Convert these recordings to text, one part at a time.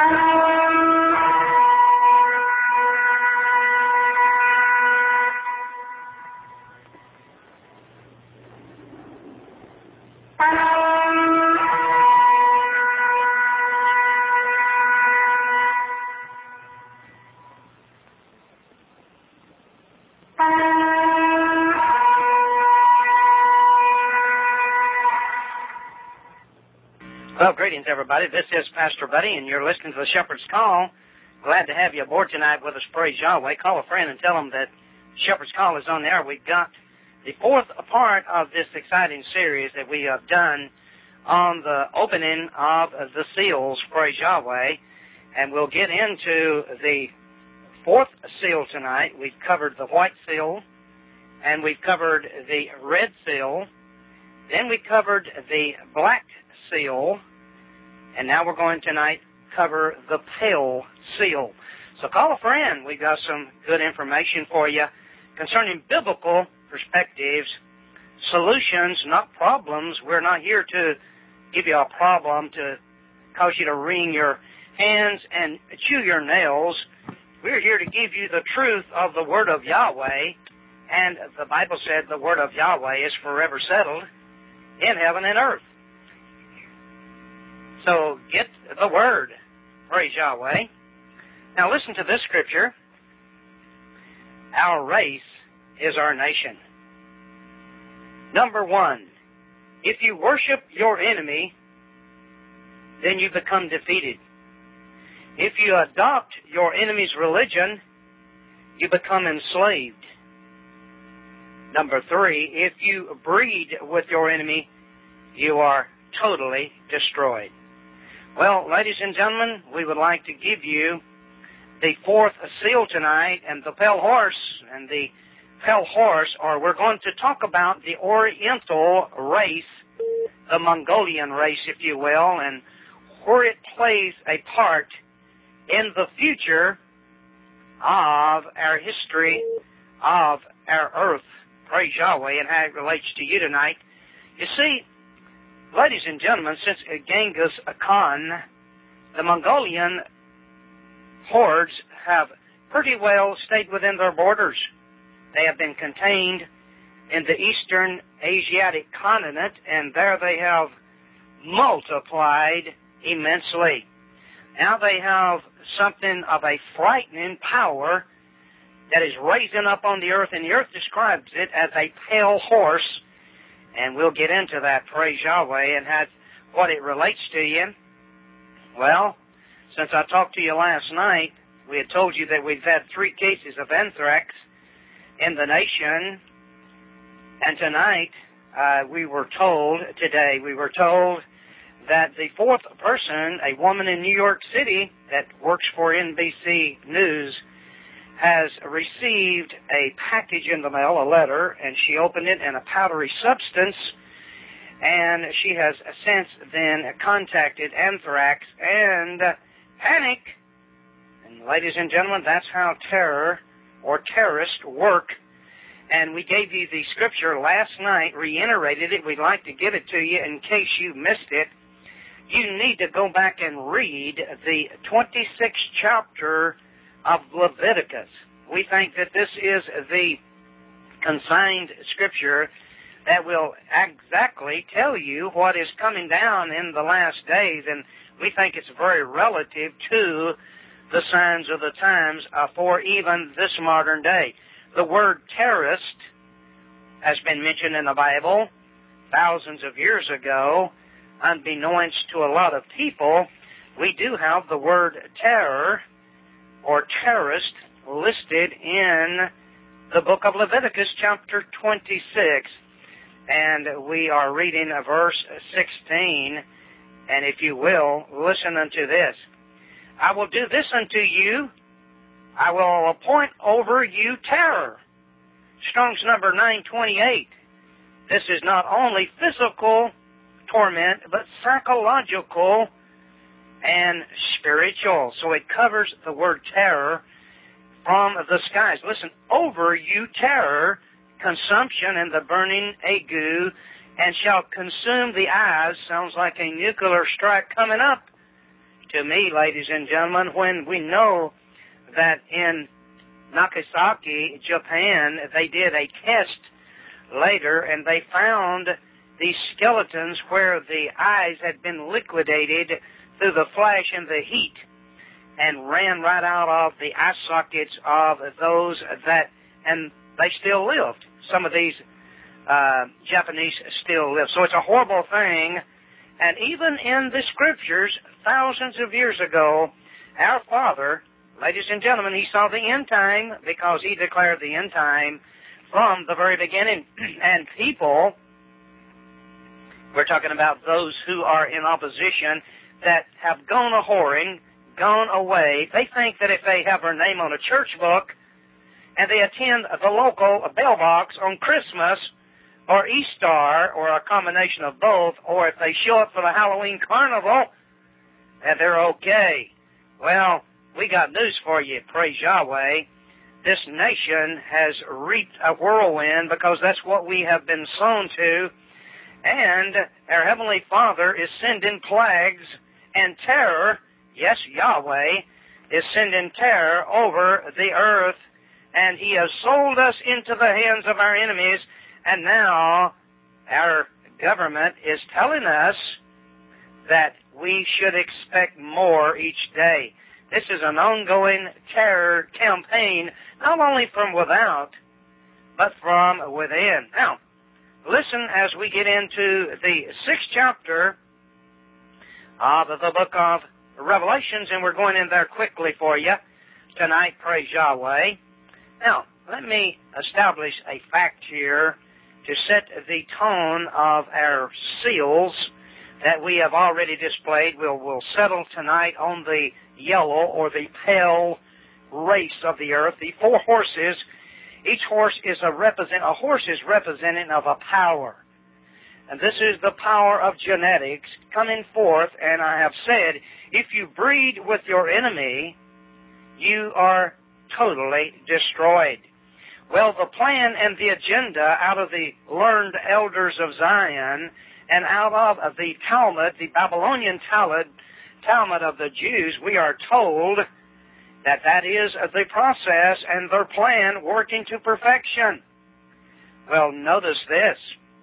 Well, greetings, everybody. This is Pastor Buddy, and you're listening to the Shepherd's Call. Glad to have you aboard tonight with us. Praise Yahweh. Call a friend and tell them that Shepherd's Call is on there. We've got the fourth part of this exciting series that we have done on the opening of the seals. Praise Yahweh. And we'll get into the fourth seal tonight. We've covered the white seal, and we've covered the red seal. Then we covered the black seal. And now we're going tonight cover the pale seal. So call a friend. We've got some good information for you concerning biblical perspectives, solutions, not problems. We're not here to give you a problem to cause you to wring your hands and chew your nails. We're here to give you the truth of the Word of Yahweh. And the Bible said the Word of Yahweh is forever settled in heaven and earth. So get the Word. Praise Yahweh. Now listen to this scripture. Our race is our nation. Number one, if you worship your enemy, then you become defeated. If you adopt your enemy's religion, you become enslaved. Number three, if you breed with your enemy, you are totally destroyed. Well, ladies and gentlemen, we would like to give you the fourth seal tonight, and the pale horse. And the pale horse, or we're going to talk about the Oriental race, the Mongolian race, if you will, and where it plays a part in the future of our history of our earth. Praise Yahweh, and how it relates to you tonight. You see, ladies and gentlemen, since Genghis Khan, the Mongolian hordes have pretty well stayed within their borders. They have been contained in the eastern Asiatic continent, and there they have multiplied immensely. Now they have something of a frightening power that is raising up on the earth, and the earth describes it as a pale horse. And we'll get into that, praise Yahweh, and what it relates to you. Well, since I talked to you last night, we had told you that we've had 3 cases of anthrax in the nation. And tonight, we were told that the fourth person, a woman in New York City that works for NBC News, has received a package in the mail, a letter, and she opened it in a powdery substance, and she has since then contacted anthrax and panic. And ladies and gentlemen, that's how terror or terrorists work. And we gave you the scripture last night, reiterated it. We'd like to give it to you in case you missed it. You need to go back and read the 26th chapter of Leviticus. We think that this is the consigned scripture that will exactly tell you what is coming down in the last days, and we think it's very relative to the signs of the times for even this modern day. The word terrorist has been mentioned in the Bible thousands of years ago. Unbeknownst to a lot of people, we do have the word terror or terrorist listed in the book of Leviticus, chapter 26. And we are reading verse 16. And if you will, listen unto this. I will do this unto you. I will appoint over you terror. Strong's number 928. This is not only physical torment, but psychological and spiritual. So it covers the word terror from the skies. Listen, over you terror, consumption and the burning ague, and shall consume the eyes. Sounds like a nuclear strike coming up to me, ladies and gentlemen, when we know that in Nagasaki, Japan, they did a test later and they found these skeletons where the eyes had been liquidated through the flash and the heat and ran right out of the eye sockets of those that, and they still lived. Some of these Japanese still live. So it's a horrible thing. And even in the scriptures, thousands of years ago, our Father, ladies and gentlemen, he saw the end time because he declared the end time from the very beginning. And people, we're talking about those who are in opposition that have gone a-whoring, gone away. They think that if they have their name on a church book and they attend the local bell box on Christmas or Easter or a combination of both, or if they show up for the Halloween carnival, that they're okay. Well, we got news for you, praise Yahweh. This nation has reaped a whirlwind because that's what we have been sown to. And our Heavenly Father is sending plagues and terror. Yes, Yahweh is sending terror over the earth. And He has sold us into the hands of our enemies. And now our government is telling us that we should expect more each day. This is an ongoing terror campaign, not only from without, but from within. Now, listen as we get into the 6th chapter of the book of Revelations, and we're going in there quickly for you tonight, praise Yahweh. Now, let me establish a fact here to set the tone of our seals that we have already displayed. We'll settle tonight on the yellow or the pale race of the earth, the 4 horses. Each horse is a horse is representative of a power. And this is the power of genetics coming forth, and I have said, if you breed with your enemy, you are totally destroyed. Well, the plan and the agenda out of the learned elders of Zion and out of the Talmud, the Babylonian Talmud of the Jews, we are told that that is the process and their plan working to perfection. Well, notice this.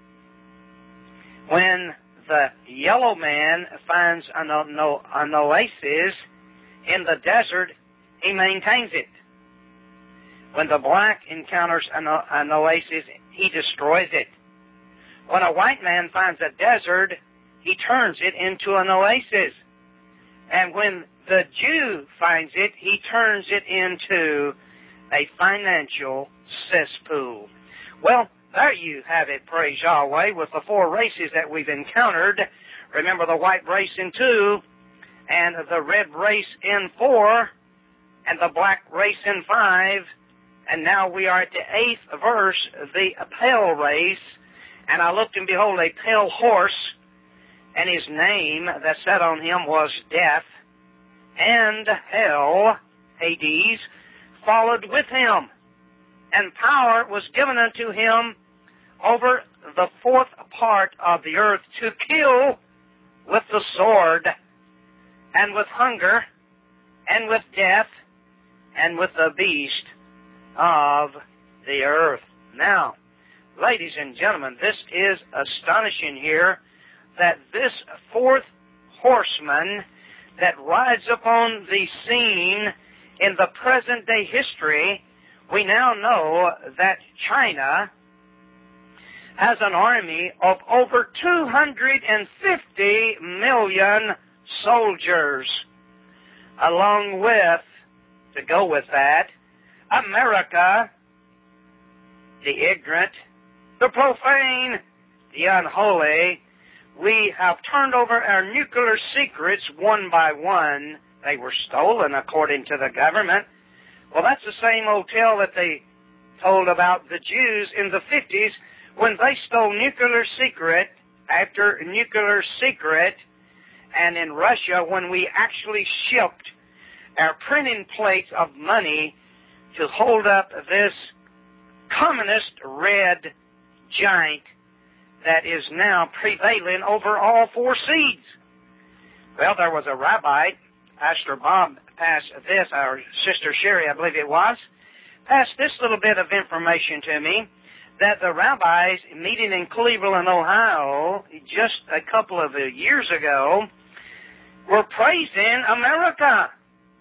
When the yellow man finds an oasis in the desert, he maintains it. When the black encounters an oasis, he destroys it. When a white man finds a desert, he turns it into an oasis. And when the Jew finds it, he turns it into a financial cesspool. Well, there you have it, praise Yahweh, with the 4 races that we've encountered. Remember the white race in 2, and the red race in 4, and the black race in 5, and now we are at the 8th verse, the pale race. And I looked, and behold, a pale horse, and his name that sat on him was Death, and hell, Hades, followed with him. And power was given unto him over the 4th part of the earth to kill with the sword, and with hunger, and with death, and with the beast of the earth. Now, ladies and gentlemen, this is astonishing here that this 4th horseman that rides upon the scene in the present day history, we now know that China has an army of over 250 million soldiers, along with, to go with that, America, the ignorant, the profane, the unholy. We have turned over our nuclear secrets one by one. They were stolen according to the government. Well, that's the same old tale that they told about the Jews in the 50s when they stole nuclear secret after nuclear secret, and in Russia when we actually shipped our printing plates of money to hold up this communist red giant that is now prevailing over all 4 seas. Well, there was a rabbi Pastor Bob passed this, our Sister Sherry, I believe it was, passed this little bit of information to me, that the rabbis meeting in Cleveland, Ohio, just a couple of years ago, were praising America.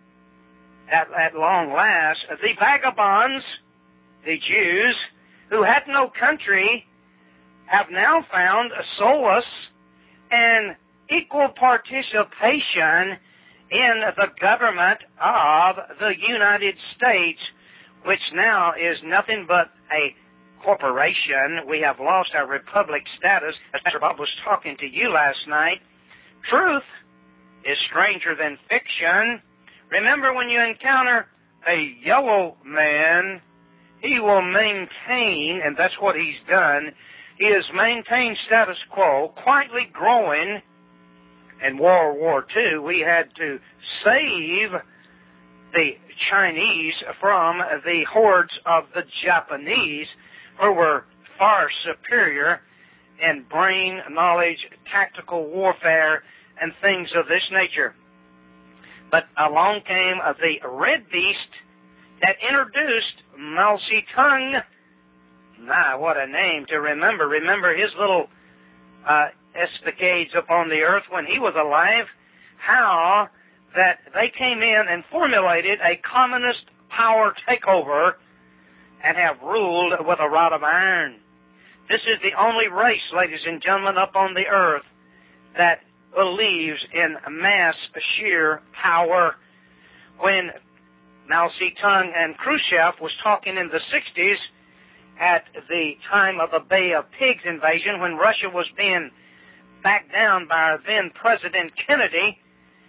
At long last, the vagabonds, the Jews, who had no country, have now found a solace and equal participation in the government of the United States, which now is nothing but a corporation. We have lost our republic status. As Pastor Bob was talking to you last night, truth is stranger than fiction. Remember, when you encounter a yellow man, he will maintain, and that's what he's done, he has maintained status quo, quietly growing. In World War II, we had to save the Chinese from the hordes of the Japanese, who were far superior in brain knowledge, tactical warfare, and things of this nature. But along came the Red Beast that introduced Mao Zedong. What a name to remember. Remember his little escapades upon the earth when he was alive, how that they came in and formulated a communist power takeover and have ruled with a rod of iron. This is the only race, ladies and gentlemen, up on the earth that believes in mass sheer power. When Mao Zedong and Khrushchev was talking in the 60s at the time of the Bay of Pigs invasion, when Russia was being backed down by our then President Kennedy,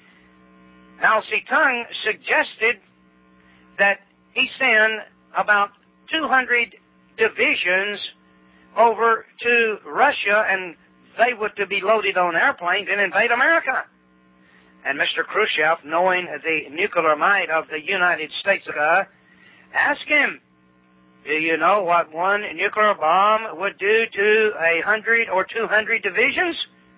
Mao Zedong suggested that he send about 200 divisions over to Russia, and they were to be loaded on airplanes and invade America. And Mr. Khrushchev, knowing the nuclear might of the United States, asked him, do you know what one nuclear bomb would do to 100 or 200 divisions?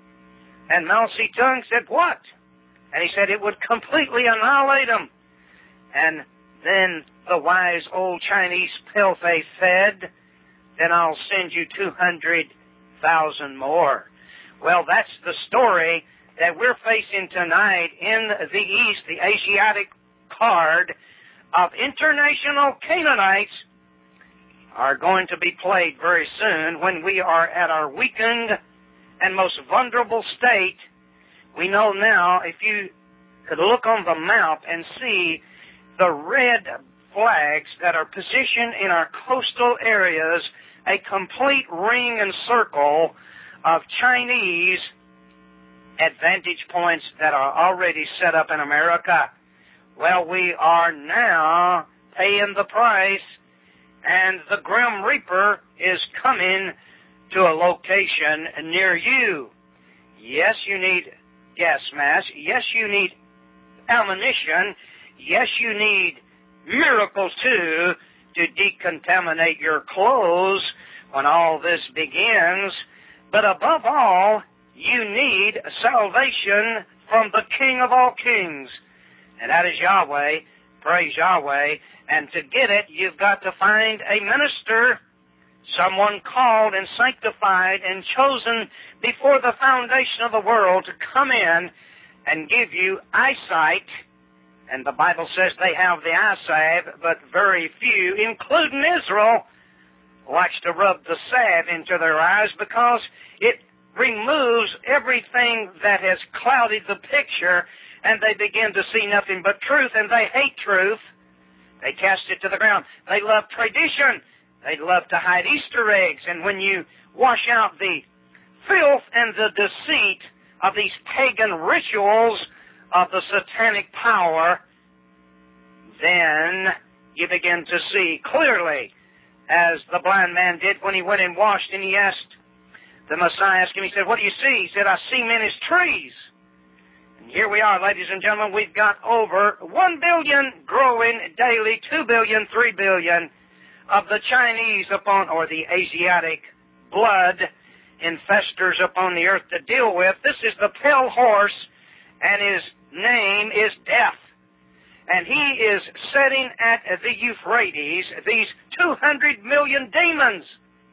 And Mao Zedong said, what? And he said it would completely annihilate them. And then the wise old Chinese pale-face said, then I'll send you 200,000 more. Well, that's the story that we're facing tonight in the East, the Asiatic card of international Canaanites are going to be played very soon when we are at our weakened and most vulnerable state. We know now, if you could look on the map and see the red flags that are positioned in our coastal areas, a complete ring and circle of Chinese advantage points that are already set up in America. Well, we are now paying the price, and the Grim Reaper is coming to a location near you. Yes, you need gas masks. Yes, you need ammunition. Yes, you need miracles, too, to decontaminate your clothes when all this begins. But above all, you need salvation from the King of all kings. And that is Yahweh. Praise Yahweh. And to get it, you've got to find a minister, someone called and sanctified and chosen before the foundation of the world to come in and give you eyesight. And the Bible says they have the eyesight, but very few, including Israel, likes to rub the salve into their eyes because it removes everything that has clouded the picture, and they begin to see nothing but truth, and they hate truth. They cast it to the ground. They love tradition. They love to hide Easter eggs. And when you wash out the filth and the deceit of these pagan rituals of the satanic power, then you begin to see clearly, as the blind man did when he went and washed, and he asked, the Messiah asked him, he said, what do you see? He said, I see men as trees. And here we are, ladies and gentlemen, we've got over 1 billion growing daily, 2 billion, 3 billion of the Chinese upon, or the Asiatic blood infestors upon the earth to deal with. This is the pale horse and his name is Death. And he is setting at the Euphrates these 200 million demons,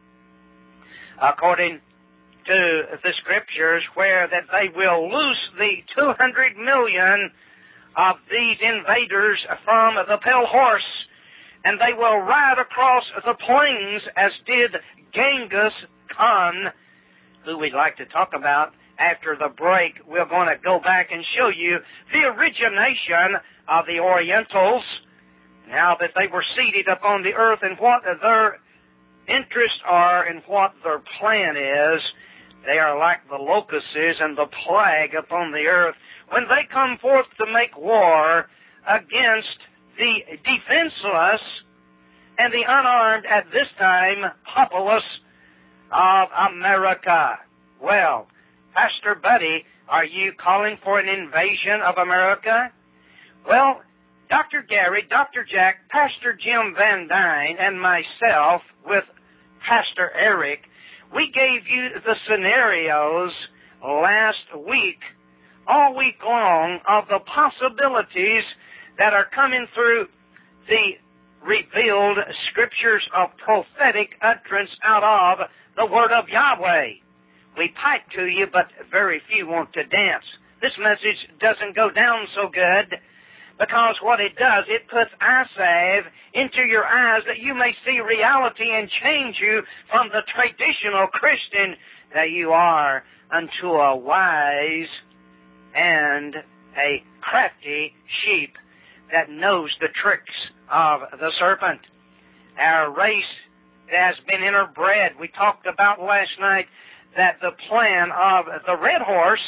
according to the Scriptures, where that they will loose the 200 million of these invaders from the pale horse, and they will ride across the plains as did Genghis Khan, who we'd like to talk about after the break. We're going to go back and show you the origination of the Orientals, now that they were seated upon the earth, and what their interests are and what their plan is. They are like the locusts and the plague upon the earth when they come forth to make war against the defenseless and the unarmed at this time populace of America. Well, Pastor Buddy, are you calling for an invasion of America? Well, Dr. Gary, Dr. Jack, Pastor Jim Van Dyne, and myself with Pastor Eric, we gave you the scenarios last week, all week long, of the possibilities that are coming through the revealed Scriptures of prophetic utterance out of the Word of Yahweh. We pipe to you, but very few want to dance. This message doesn't go down so good, because what it does, it puts eye salve into your eyes that you may see reality and change you from the traditional Christian that you are unto a wise and a crafty sheep that knows the tricks of the serpent. Our race has been interbred. We talked about last night that the plan of the red horse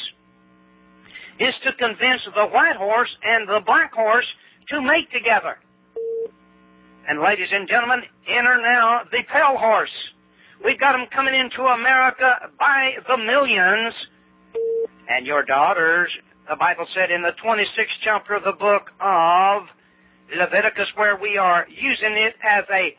is to convince the white horse and the black horse to mate together. And ladies and gentlemen, enter now the pale horse. We've got them coming into America by the millions. And your daughters, the Bible said in the 26th chapter of the book of Leviticus, where we are using it as a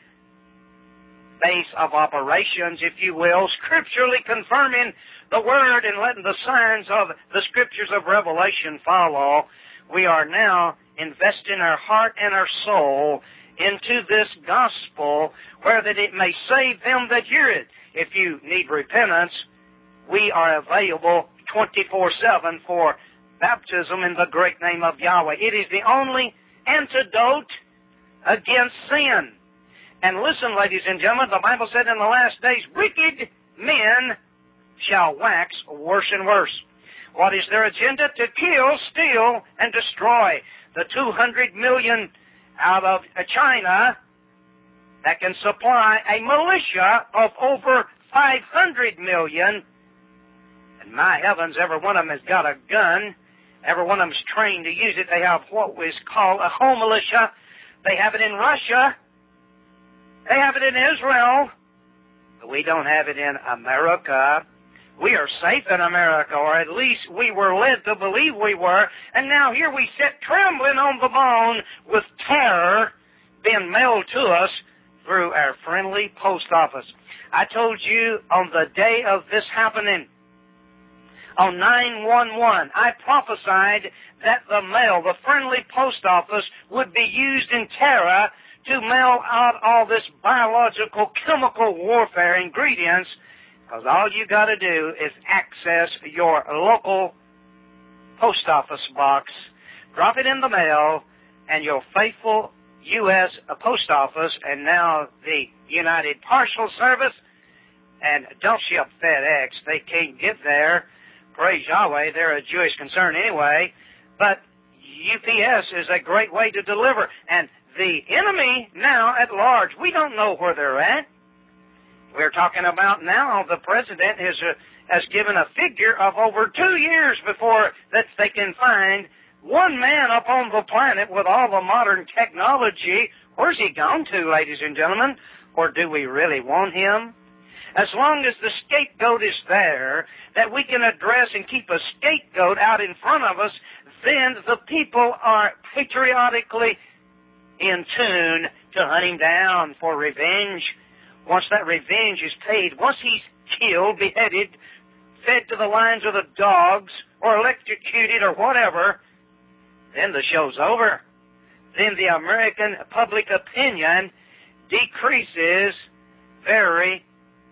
base of operations, if you will, scripturally confirming the Word and letting the signs of the Scriptures of Revelation follow, we are now investing our heart and our soul into this gospel where that it may save them that hear it. If you need repentance, we are available 24/7 for baptism in the great name of Yahweh. It is the only antidote against sin. And listen, ladies and gentlemen, the Bible said in the last days, wicked men shall wax worse and worse. What is their agenda? To kill, steal, and destroy. The 200 million out of China that can supply a militia of over 500 million. And my heavens, every one of them has got a gun. Every one of them is trained to use it. They have what is called a home militia. They have it in Russia. They have it in Israel. But we don't have it in America. We are safe in America, or at least we were led to believe we were. And now here we sit trembling on the bone with terror being mailed to us through our friendly post office. I told you on the day of this happening, on 9/11, I prophesied that the mail, the friendly post office, would be used in terror to mail out all this biological, chemical warfare ingredients, because all you got to do is access your local post office box, drop it in the mail, and your faithful U.S. Post Office, and now the United Parcel Service, and don't ship FedEx. They can't get there. Praise Yahweh, they're a Jewish concern anyway. But UPS is a great way to deliver. And the enemy now at large, we don't know where they're at. We're talking about now the president has given a figure of over 2 years before that they can find one man upon the planet with all the modern technology. Where's he gone to, ladies and gentlemen? Or do we really want him? As long as the scapegoat is there, that we can address and keep a scapegoat out in front of us, then the people are patriotically in tune to hunt him down for revenge. Once that revenge is paid, once he's killed, beheaded, fed to the lions of the dogs, or electrocuted, or whatever, then the show's over. Then the American public opinion decreases very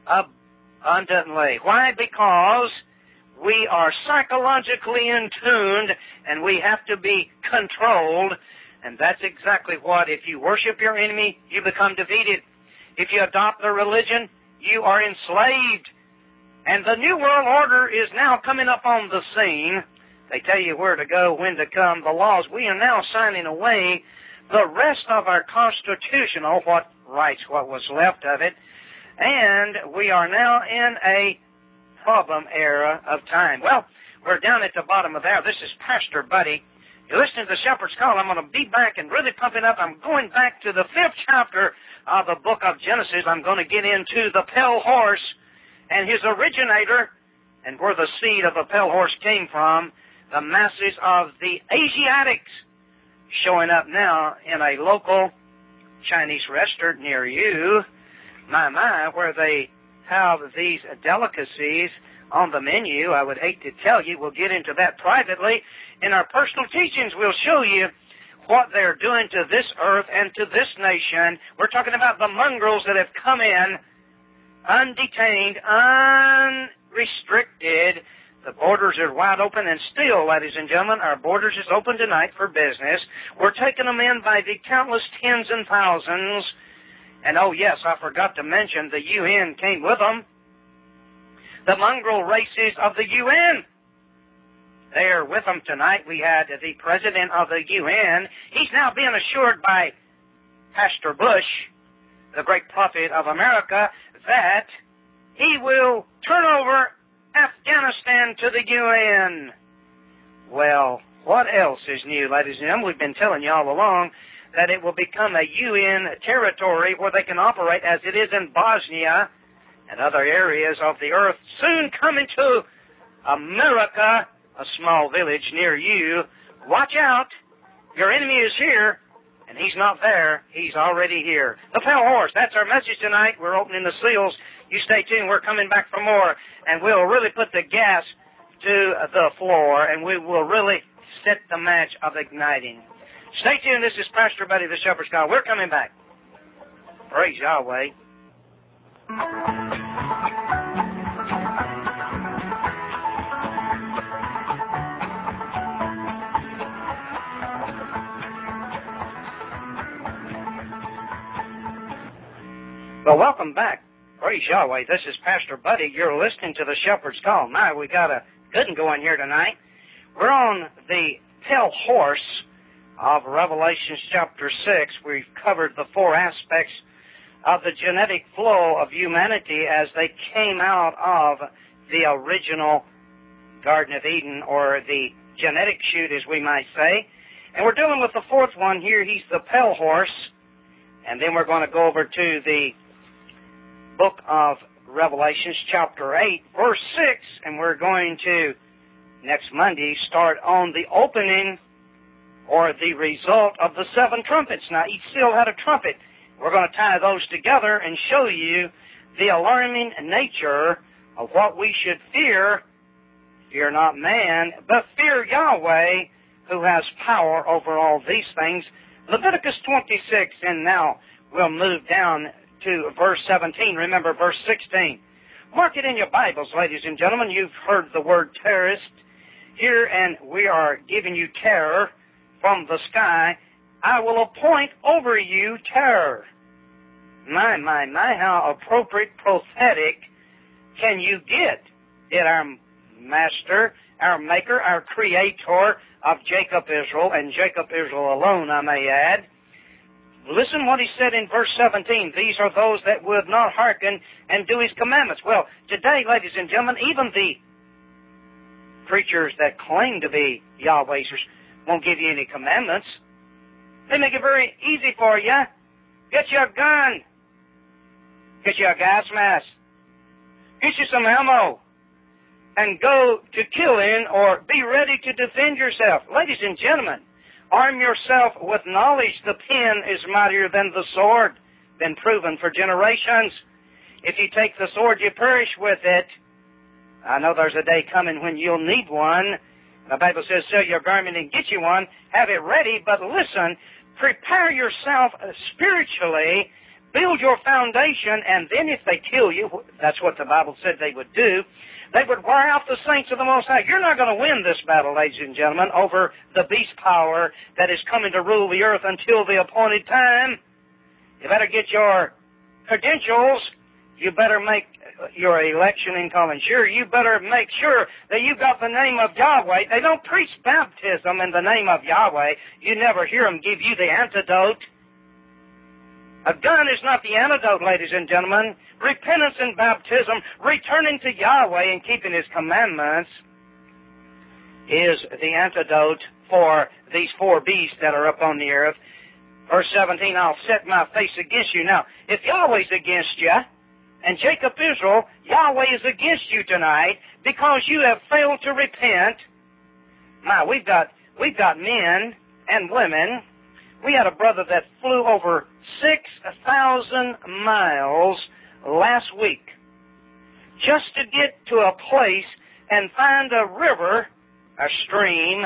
abundantly. Why? Because we are psychologically in tuned and we have to be controlled. And that's exactly what, if you worship your enemy, you become defeated. If you adopt their religion, you are enslaved. And the New World Order is now coming up on the scene. They tell you where to go, when to come, the laws. We are now signing away the rest of our constitutional, what was left of it. And we are now in a problem era of time. Well, we're down at the bottom of there. This is Pastor Buddy. You're listening to the Shepherd's Call. I'm going to be back and really pump it up. I'm going back to the 5th chapter of the book of Genesis. I'm going to get into the pale horse and his originator and where the seed of the pale horse came from, the masses of the Asiatics showing up now in a local Chinese restaurant near you, where they have these delicacies on the menu. I would hate to tell you. We'll get into that privately. In our personal teachings, we'll show you what they're doing to this earth and to this nation. We're talking about the mongrels that have come in undetained, unrestricted. The borders are wide open, and still, ladies and gentlemen, our borders is open tonight for business. We're taking them in by the countless tens and thousands. And oh yes, I forgot to mention the UN came with them. The mongrel races of the UN. They are with them tonight. We had the president of the UN. He's now being assured by Pastor Bush, the great prophet of America, that he will turn over Afghanistan to the UN. Well, what else is new, ladies and gentlemen? We've been telling you all along that it will become a UN territory where they can operate as it is in Bosnia and other areas of the earth. Soon coming to America, a small village near you. Watch out. Your enemy is here, and he's not there. He's already here. The pale horse, that's our message tonight. We're opening the seals. You stay tuned. We're coming back for more, and we'll really put the gas to the floor, and we will really set the match of igniting. Stay tuned. This is Pastor Buddy, the Shepherd's Call. We're coming back. Praise Yahweh. Well, welcome back. Praise Yahweh. This is Pastor Buddy. You're listening to the Shepherd's Call. Now, we got a good one going here tonight. We're on the pale horse of Revelation chapter 6. We've covered the 4 aspects of the genetic flow of humanity as they came out of the original Garden of Eden, or the genetic chute, as we might say. And we're dealing with the 4th one here. He's the pale horse. And then we're going to go over to the book of Revelation, chapter 8, verse 6, and we're going to, next Monday, start on the opening or the result of the 7 trumpets. Now, each seal had a trumpet. We're going to tie those together and show you the alarming nature of what we should fear. Fear not man, but fear Yahweh, who has power over all these things. Leviticus 26, and now we'll move down to verse 17. Remember, verse 16. Mark it in your Bibles, ladies and gentlemen. You've heard the word terrorist here, and we are giving you terror from the sky. I will appoint over you terror. My, how appropriate, prophetic can you get? Did our Master, our Maker, our Creator of Jacob Israel, and Jacob Israel alone, I may add, listen what he said in verse 17. These are those that would not hearken and do his commandments. Well, today, ladies and gentlemen, even the preachers that claim to be Yahweh's won't give you any commandments. They make it very easy for you. Get you a gun. Get you a gas mask. Get you some ammo. And go to killing or be ready to defend yourself. Ladies and gentlemen, arm yourself with knowledge. The pen is mightier than the sword, been proven for generations. If you take the sword, you perish with it. I know there's a day coming when you'll need one. The Bible says, sell your garment and get you one. Have it ready, but listen, prepare yourself spiritually, build your foundation, and then if they kill you, that's what the Bible said they would do, they would wear out the saints of the Most High. You're not going to win this battle, ladies and gentlemen, over the beast power that is coming to rule the earth until the appointed time. You better get your credentials. You better make your election in calling sure. You better make sure that you got the name of Yahweh. They don't preach baptism in the name of Yahweh. You never hear them give you the antidote. A gun is not the antidote, ladies and gentlemen. Repentance and baptism, returning to Yahweh and keeping His commandments, is the antidote for these four beasts that are up on the earth. Verse 17, I'll set my face against you. Now, if Yahweh's against you, and Jacob Israel, Yahweh is against you tonight because you have failed to repent. My, we've got men and women. We had a brother that flew over 6,000 miles last week just to get to a place and find a river, a stream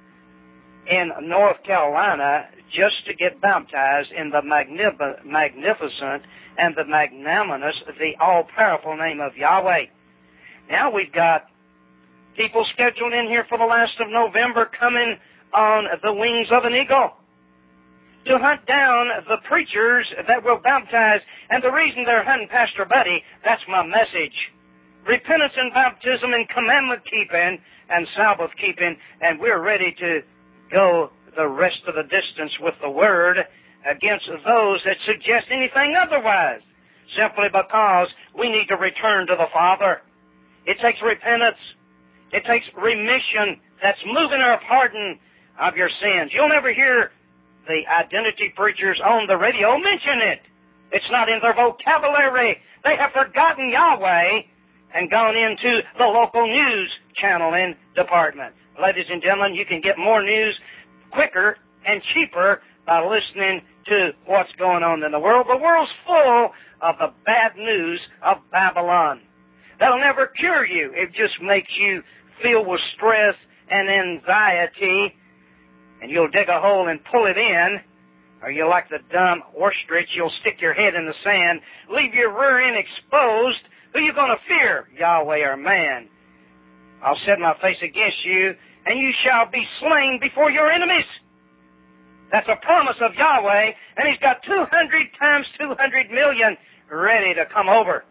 in North Carolina just to get baptized in the magnificent and the magnanimous, the all-powerful name of Yahweh. Now we've got people scheduled in here for the last of November coming on the wings of an eagle to hunt down the preachers that will baptize. And the reason they're hunting Pastor Buddy, that's my message. Repentance and baptism and commandment keeping and Sabbath keeping, and we're ready to go the rest of the distance with the Word against those that suggest anything otherwise, simply because we need to return to the Father. It takes repentance. It takes remission. That's moving our pardon of your sins. You'll never hear the identity preachers on the radio mention it. It's not in their vocabulary. They have forgotten Yahweh and gone into the local news channeling department. Ladies and gentlemen, you can get more news quicker and cheaper by listening to what's going on in the world. The world's full of the bad news of Babylon. That'll never cure you. It just makes you feel with stress and anxiety, and you'll dig a hole and pull it in, or you're like the dumb ostrich, you'll stick your head in the sand, leave your rear end exposed. Who are you going to fear, Yahweh or man? I'll set my face against you, and you shall be slain before your enemies. That's a promise of Yahweh, and He's got 200 times 200 million ready to come over.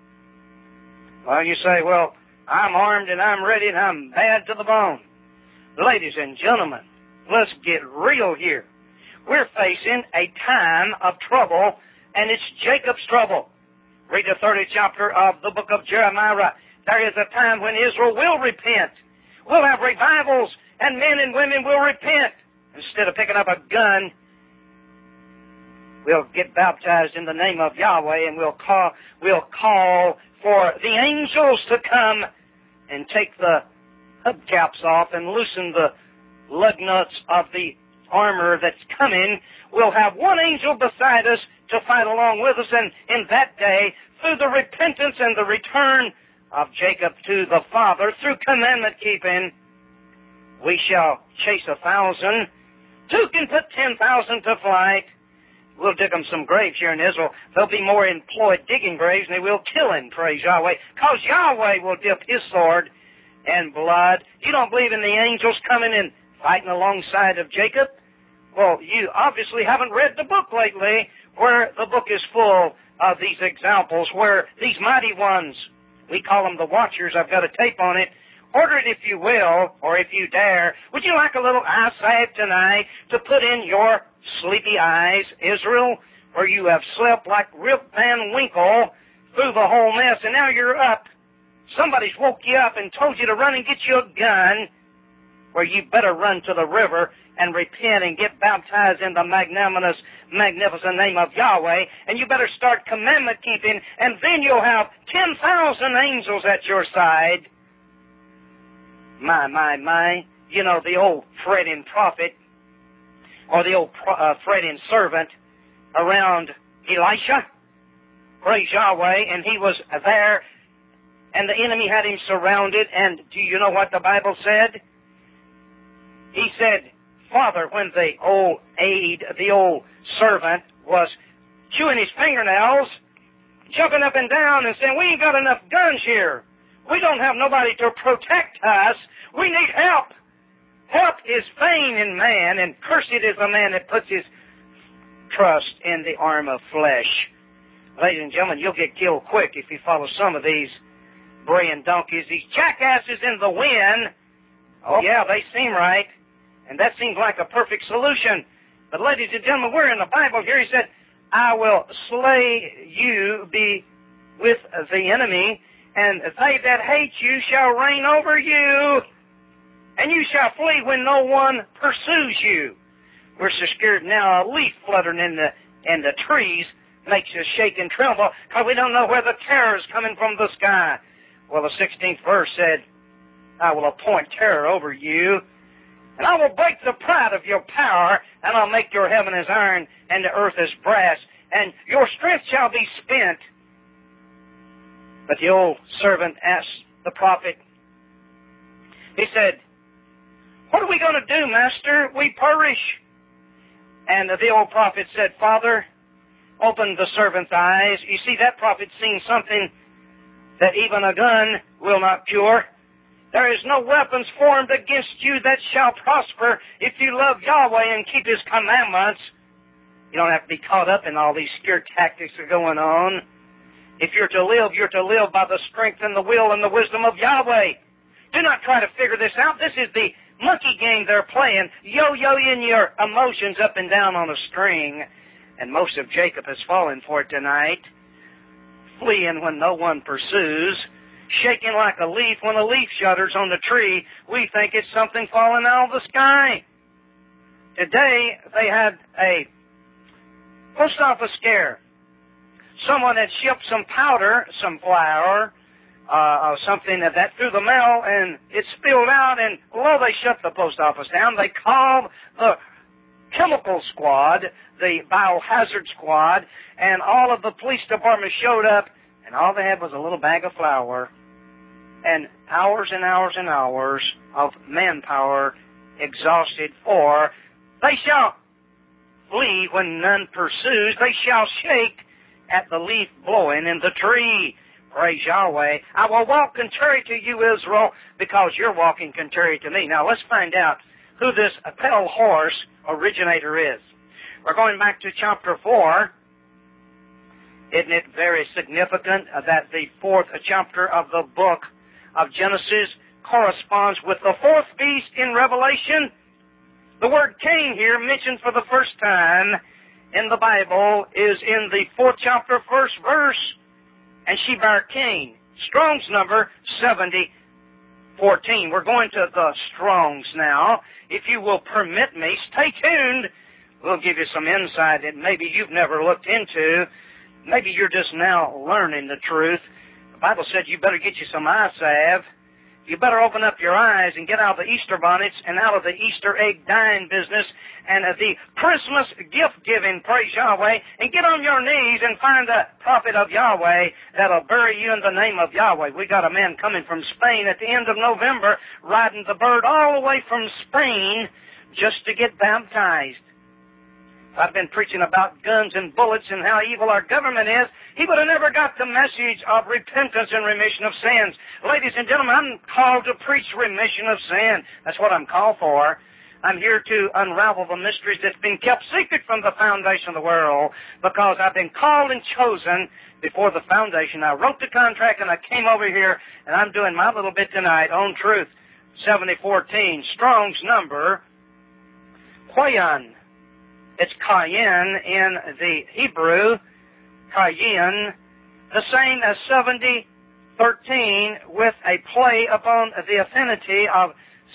Well, you say, well, I'm armed and I'm ready and I'm bad to the bone. Ladies and gentlemen, let's get real here. We're facing a time of trouble, and it's Jacob's trouble. Read the 30th chapter of the book of Jeremiah. There is a time when Israel will repent. We'll have revivals, and men and women will repent. Instead of picking up a gun, we'll get baptized in the name of Yahweh, and we'll call for the angels to come and take the hubcaps off and loosen the lug nuts of the armor that's coming. We'll have one angel beside us to fight along with us, and in that day, through the repentance and the return of Jacob to the Father, through commandment keeping, we shall chase 1,000. Two can put 10,000 to flight. We'll dig them some graves here in Israel. They'll be more employed digging graves than they will killing, praise Yahweh, because Yahweh will dip His sword in blood. You don't believe in the angels coming and fighting alongside of Jacob? Well, you obviously haven't read the book lately, where the book is full of these examples, where these mighty ones, we call them the Watchers, I've got a tape on it. Order it if you will, or if you dare. Would you like a little eyesight tonight to put in your sleepy eyes, Israel, where you have slept like Rip Van Winkle through the whole mess, and now you're up. Somebody's woke you up and told you to run and get you a gun, where you better run to the river and repent and get baptized in the magnanimous, magnificent name of Yahweh, and you better start commandment keeping, and then you'll have 10,000 angels at your side. My. You know, the old fretting prophet, or the old fretting servant around Elisha. Praise Yahweh. And he was there, and the enemy had him surrounded. And do you know what the Bible said? He said, Father, when the old servant was chewing his fingernails, jumping up and down and saying, we ain't got enough guns here. We don't have nobody to protect us. We need help. Help is vain in man, and cursed is the man that puts his trust in the arm of flesh. Ladies and gentlemen, you'll get killed quick if you follow some of these braying donkeys, these jackasses in the wind. Oh, yeah, they seem right, and that seems like a perfect solution. But ladies and gentlemen, we're in the Bible here. He said, I will slay you, be with the enemy, and they that hate you shall reign over you, and you shall flee when no one pursues you. We're so scared now, a leaf fluttering in the trees makes us shake and tremble, because we don't know where the terror is coming from the sky. Well, the 16th verse said, I will appoint terror over you, and I will break the pride of your power, and I'll make your heaven as iron and the earth as brass, and your strength shall be spent. But the old servant asked the prophet, he said, what are we going to do, Master? We perish. And the old prophet said, Father, open the servant's eyes. You see, that prophet seen something that even a gun will not cure. There is no weapons formed against you that shall prosper if you love Yahweh and keep His commandments. You don't have to be caught up in all these scare tactics that are going on. If you're to live, you're to live by the strength and the will and the wisdom of Yahweh. Do not try to figure this out. This is the monkey game they're playing, yo-yoing your emotions up and down on a string. And most of Jacob has fallen for it tonight. Fleeing when no one pursues. Shaking like a leaf when a leaf shudders on the tree. We think it's something falling out of the sky. Today, they had a post office scare. Someone had shipped some powder, some flour, something of that through the mail, and it spilled out, and they shut the post office down. They called the chemical squad, the biohazard squad, and all of the police departments showed up, and all they had was a little bag of flour, and hours and hours and hours of manpower exhausted, for they shall flee when none pursues. They shall shake at the leaf blowing in the tree. Praise Yahweh. I will walk contrary to you, Israel, because you're walking contrary to me. Now, let's find out who this pale horse originator is. We're going back to chapter 4. Isn't it very significant that the 4th chapter of the book of Genesis corresponds with the 4th beast in Revelation? The word Cain here, mentioned for the first time in the Bible, is in the 4th chapter, 1st verse. And she bare Cain. Strong's number 7014. We're going to the Strong's now. If you will permit me, stay tuned. We'll give you some insight that maybe you've never looked into. Maybe you're just now learning the truth. The Bible said you better get you some eye salve. You better open up your eyes and get out of the Easter bonnets and out of the Easter egg dyeing business and the Christmas gift-giving, praise Yahweh, and get on your knees and find a prophet of Yahweh that'll bury you in the name of Yahweh. We got a man coming from Spain at the end of November, riding the bird all the way from Spain just to get baptized. I've been preaching about guns and bullets and how evil our government is. He would have never got the message of repentance and remission of sins. Ladies and gentlemen, I'm called to preach remission of sin. That's what I'm called for. I'm here to unravel the mysteries that's been kept secret from the foundation of the world, because I've been called and chosen before the foundation. I wrote the contract and I came over here, and I'm doing my little bit tonight on truth. 7014, Strong's number, Qayan. It's Cayenne in the Hebrew, Cayenne, the same as 7013 with a play upon the affinity of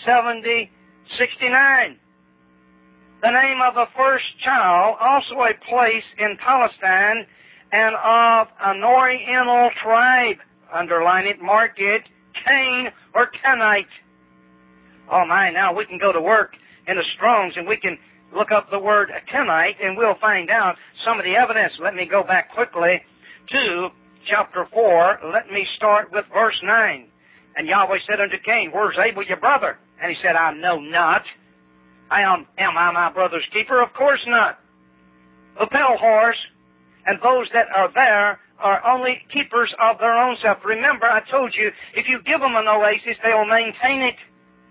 7069. The name of the first child, also a place in Palestine, and of an Oriental tribe. Underline it, mark it, Cain or Canite. Oh my, now we can go to work in the Strong's and we can look up the word Kenite, and we'll find out some of the evidence. Let me go back quickly to chapter 4. Let me start with verse 9. And Yahweh said unto Cain, Where's Abel your brother? And he said, I know not. Am I my brother's keeper? Of course not. The pale horse and those that are there are only keepers of their own self. Remember, I told you, if you give them an oasis, they will maintain it.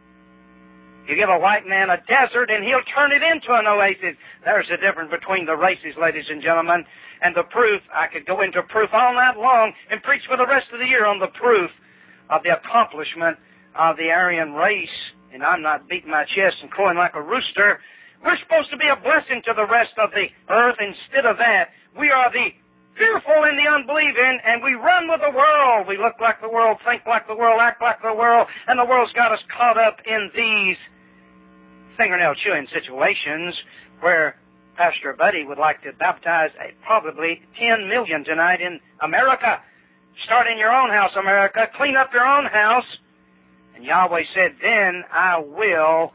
You give a white man a desert, and he'll turn it into an oasis. There's a difference between the races, ladies and gentlemen, and the proof. I could go into proof all night long and preach for the rest of the year on the proof of the accomplishment of the Aryan race. And I'm not beating my chest and crowing like a rooster. We're supposed to be a blessing to the rest of the earth. Instead of that, we are the fearful and the unbelieving, and we run with the world. We look like the world, think like the world, act like the world, and the world's got us caught up in these fingernail-chewing situations where Pastor Buddy would like to baptize probably 10 million tonight in America. Start in your own house, America. Clean up your own house. And Yahweh said, then I will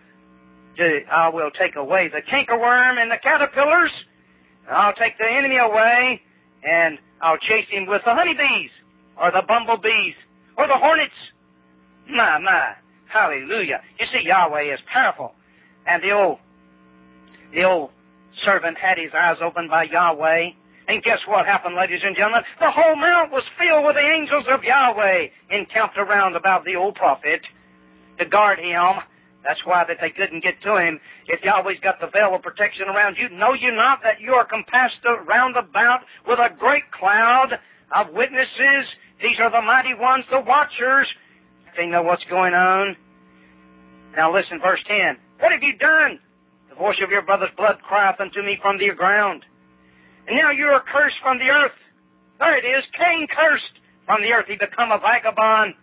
take away the cankerworm and the caterpillars. I'll take the enemy away, and I'll chase him with the honeybees, or the bumblebees, or the hornets. My, hallelujah. You see, Yahweh is powerful. And the old servant had his eyes opened by Yahweh. And guess what happened, ladies and gentlemen? The whole mount was filled with the angels of Yahweh encamped around about the old prophet to guard him. That's why that they couldn't get to him. If Yahweh's got the veil of protection around you, know you not that you are compassed round about with a great cloud of witnesses? These are the mighty ones, the watchers. They know what's going on. Now listen, verse 10. What have you done? The voice of your brother's blood crieth unto me from the ground. And now you are cursed from the earth. There it is, Cain cursed from the earth. He become a vagabond.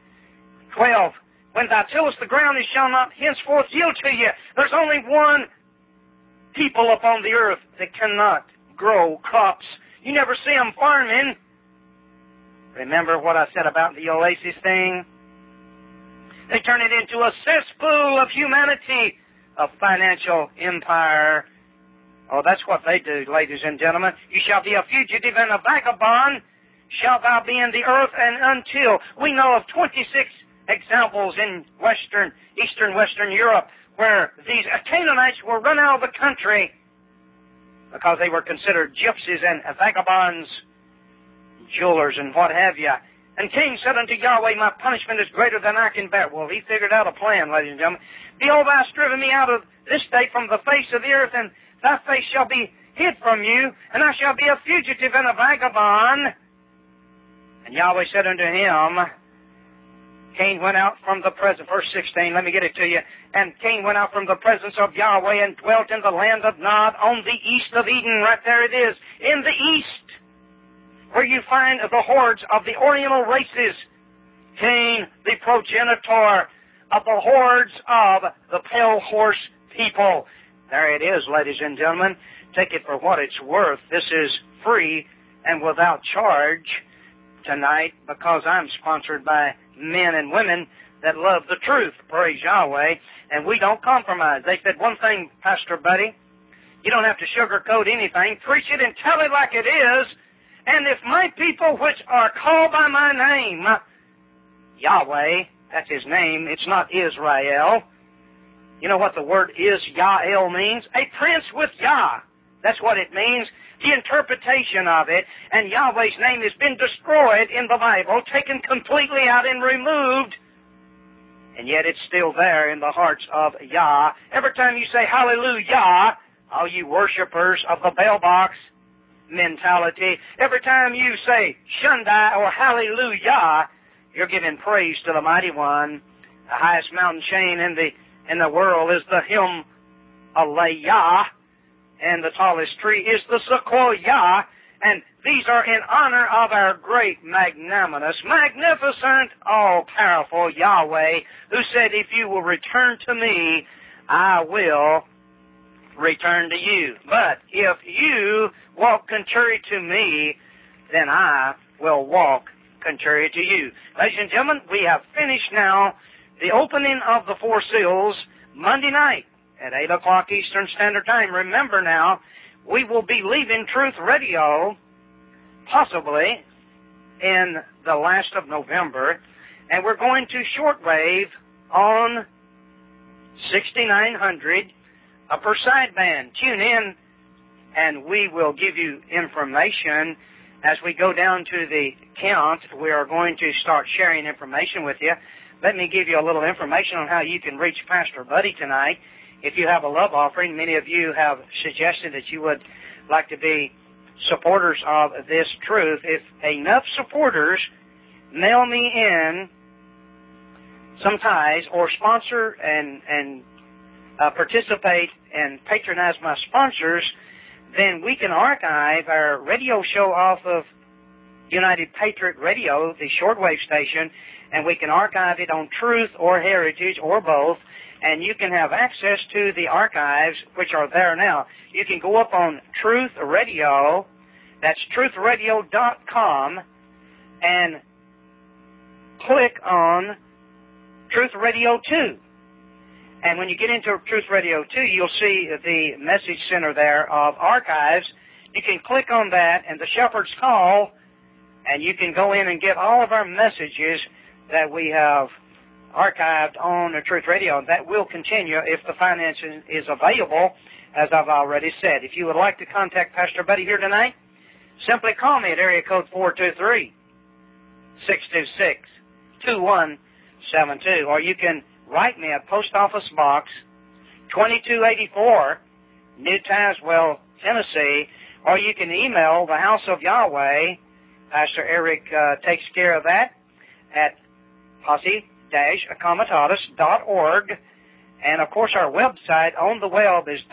12. When thou tillest the ground, it shall not henceforth yield to you. There's only one people upon the earth that cannot grow crops. You never see them farming. Remember what I said about the oasis thing? They turn it into a cesspool of humanity, of financial empire. Oh, that's what they do, ladies and gentlemen. You shall be a fugitive and a vagabond, shalt thou be in the earth, and until. We know of 26 examples in Eastern Western Europe, where these Canaanites were run out of the country because they were considered gypsies and vagabonds, jewelers and what have you. And Cain said unto Yahweh, my punishment is greater than I can bear. Well, he figured out a plan, ladies and gentlemen. Behold, thou hast driven me out of this day from the face of the earth, and thy face shall be hid from you, and I shall be a fugitive and a vagabond. And Yahweh said unto him, Cain went out from the presence, verse 16, let me get it to you. And Cain went out from the presence of Yahweh and dwelt in the land of Nod on the east of Eden. Right there it is, in the east, where you find the hordes of the Oriental races. Cain, the progenitor of the hordes of the pale horse people. There it is, ladies and gentlemen. Take it for what it's worth. This is free and without charge tonight because I'm sponsored by men and women that love the truth. Praise Yahweh. And we don't compromise. They said one thing, Pastor Buddy, you don't have to sugarcoat anything. Preach it and tell it like it is. And if my people which are called by my name, Yahweh, that's his name, it's not Israel. You know what the word Is-Yael means? A prince with Yah. That's what it means. The interpretation of it, and Yahweh's name has been destroyed in the Bible, taken completely out and removed, and yet it's still there in the hearts of Yah. Every time you say hallelujah, all you worshipers of the bell box mentality, every time you say Shundai or hallelujah, you're giving praise to the mighty one. The highest mountain chain in the world is the Himalaya, and the tallest tree is the sequoia, and these are in honor of our great, magnanimous, magnificent, all-powerful Yahweh, who said, if you will return to me, I will return to you. But if you walk contrary to me, then I will walk contrary to you. Ladies and gentlemen, we have finished now the opening of the four seals Monday night at 8 o'clock Eastern Standard Time. Remember now, we will be leaving Truth Radio possibly in the last of November, and we're going to shortwave on 6900 upper sideband. Tune in, and we will give you information. As we go down to the count, we are going to start sharing information with you. Let me give you a little information on how you can reach Pastor Buddy tonight. If you have a love offering, many of you have suggested that you would like to be supporters of this truth. If enough supporters mail me in some ties or sponsor and participate and patronize my sponsors, then we can archive our radio show off of United Patriot Radio, the shortwave station, and we can archive it on Truth or Heritage or both, and you can have access to the archives, which are there now. You can go up on Truth Radio, that's truthradio.com, and click on Truth Radio 2. And when you get into Truth Radio 2, you'll see the message center there of archives. You can click on that and the Shepherd's Call, and you can go in and get all of our messages that we have archived on Truth Radio. And that will continue if the financing is available, as I've already said. If you would like to contact Pastor Buddy here tonight, simply call me at area code 423-626-2172, or you can write me at Post Office Box 2284, New Tazewell, Tennessee, or you can email the House of Yahweh. Pastor Eric takes care of that at posse-accommodatus.org. And, of course, our website on the web is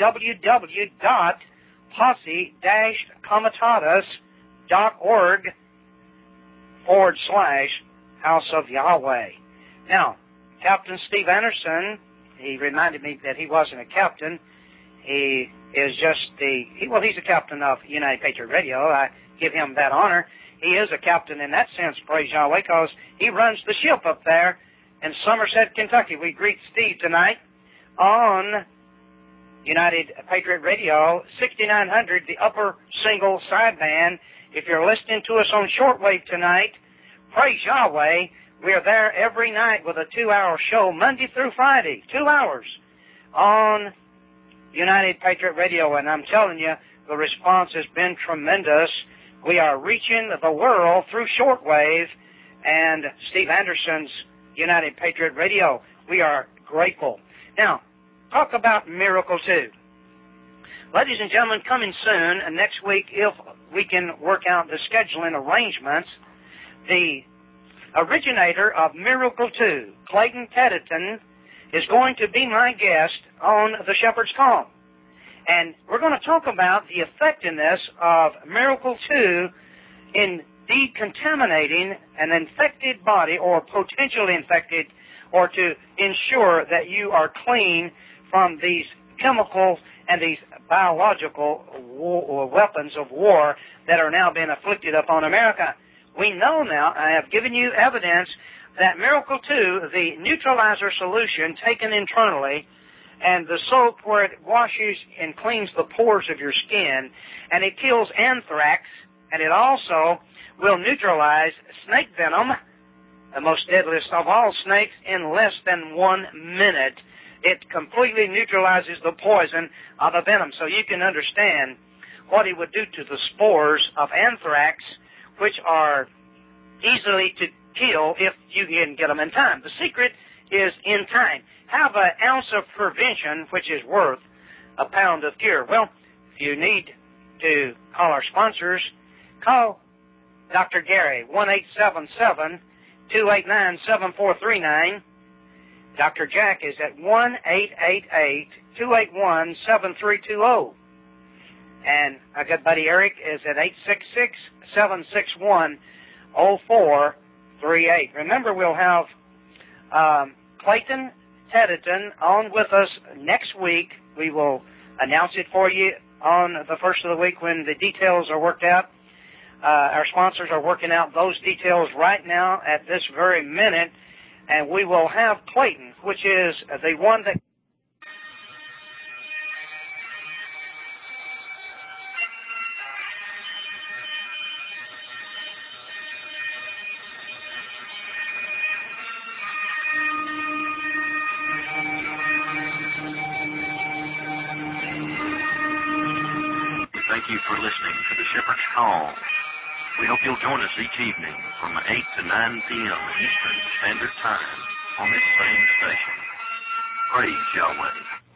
www.posse-accommodatus.org/House of Yahweh. Now, Captain Steve Anderson, he reminded me that he wasn't a captain. He is just he's a captain of United Patriot Radio. I give him that honor. He is a captain in that sense, praise Yahweh, because he runs the ship up there in Somerset, Kentucky. We greet Steve tonight on United Patriot Radio, 6900, the upper single sideband. If you're listening to us on shortwave tonight, praise Yahweh. We are there every night with a 2-hour show, Monday through Friday, 2 hours on United Patriot Radio. And I'm telling you, the response has been tremendous. We are reaching the world through shortwave and Steve Anderson's United Patriot Radio. We are grateful. Now, talk about Miracle 2. Ladies and gentlemen, coming soon, and next week, if we can work out the scheduling arrangements, the originator of Miracle 2, Clayton Tedeton, is going to be my guest on the Shepherd's Call. And we're going to talk about the effectiveness of Miracle 2 in decontaminating an infected body or potentially infected, or to ensure that you are clean from these chemical and these biological weapons of war that are now being afflicted upon America. We know now, I have given you evidence, that Miracle 2, the neutralizer solution taken internally, and the soap where it washes and cleans the pores of your skin, and it kills anthrax, and it also will neutralize snake venom, the most deadliest of all snakes, in less than 1 minute. It completely neutralizes the poison of the venom. So you can understand what it would do to the spores of anthrax, which are easily to kill if you can get them in time. The secret is in time. Have an ounce of prevention, which is worth a pound of cure. Well, if you need to call our sponsors, call Dr. Gary, 1-877-289-7439. Dr. Jack is at 1-888-281-7320. And our good buddy Eric is at 866-761-0438. Remember, we'll have Clayton Tedeton on with us next week. We will announce it for you on the first of the week when the details are worked out. Our sponsors are working out those details right now at this very minute, and we will have Clayton, which is the one that thank you for listening to the Shepherd's Call. We hope you'll join us each evening from 8 to 9 p.m. Eastern Standard Time on this same station. Praise Yahweh.